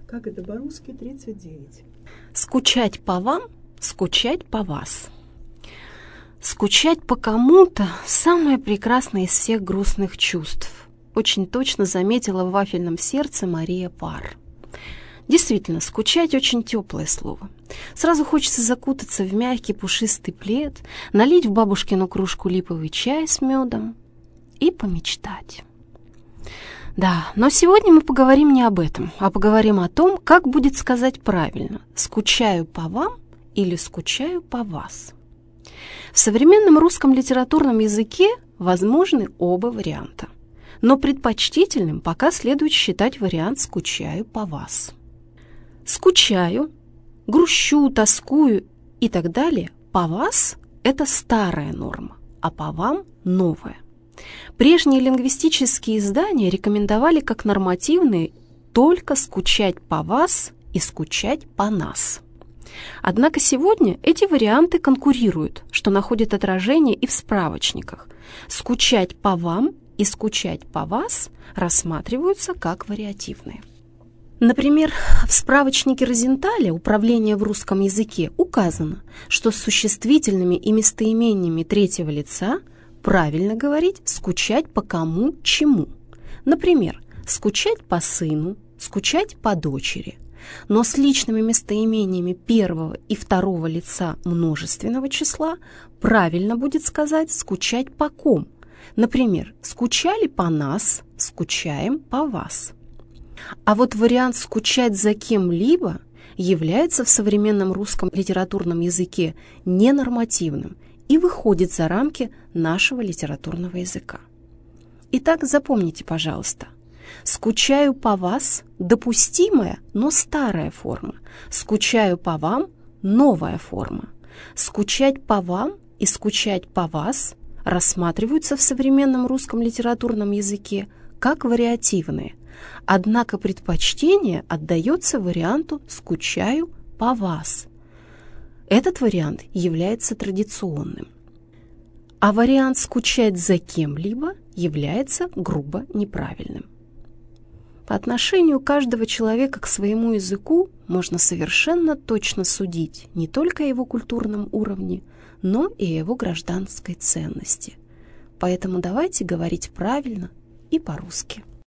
Как это по-русски? 39. Скучать по вам, скучать по вас. Скучать по кому-то – самое прекрасное из всех грустных чувств. Очень точно заметила в «Вафельном сердце» Мария Пар. Действительно, скучать – очень теплое слово. Сразу хочется закутаться в мягкий пушистый плед, налить в бабушкину кружку липовый чай с медом и помечтать. Да, но сегодня мы поговорим не об этом, а поговорим о том, как будет сказать правильно – «скучаю по вам» или «скучаю по вас». В современном русском литературном языке возможны оба варианта, но предпочтительным пока следует считать вариант «скучаю по вас». «Скучаю», «грущу», «тоскую» и так далее по вас – это старая норма, а по вам – новая. Прежние лингвистические издания рекомендовали как нормативные только «скучать по вас» и «скучать по нас». Однако сегодня эти варианты конкурируют, что находит отражение и в справочниках. «Скучать по вам» и «скучать по вас» рассматриваются как вариативные. Например, в справочнике Розенталя «Управление в русском языке» указано, что с существительными и местоимениями третьего лица правильно говорить «скучать по кому, чему». Например, «скучать по сыну», «скучать по дочери». Но с личными местоимениями первого и второго лица множественного числа правильно будет сказать «скучать по ком». Например, «скучали по нас», «скучаем по вас». А вот вариант «скучать за кем-либо» является в современном русском литературном языке ненормативным и выходит за рамки нашего литературного языка. Итак, запомните, пожалуйста, «скучаю по вас» – допустимая, но старая форма. «Скучаю по вам» – новая форма. «Скучать по вам» и «скучать по вас» рассматриваются в современном русском литературном языке как вариативные, однако предпочтение отдается варианту «скучаю по вас». Этот вариант является традиционным. А вариант «скучать за кем-либо» является грубо неправильным. По отношению каждого человека к своему языку можно совершенно точно судить не только о его культурном уровне, но и о его гражданской ценности. Поэтому давайте говорить правильно и по-русски.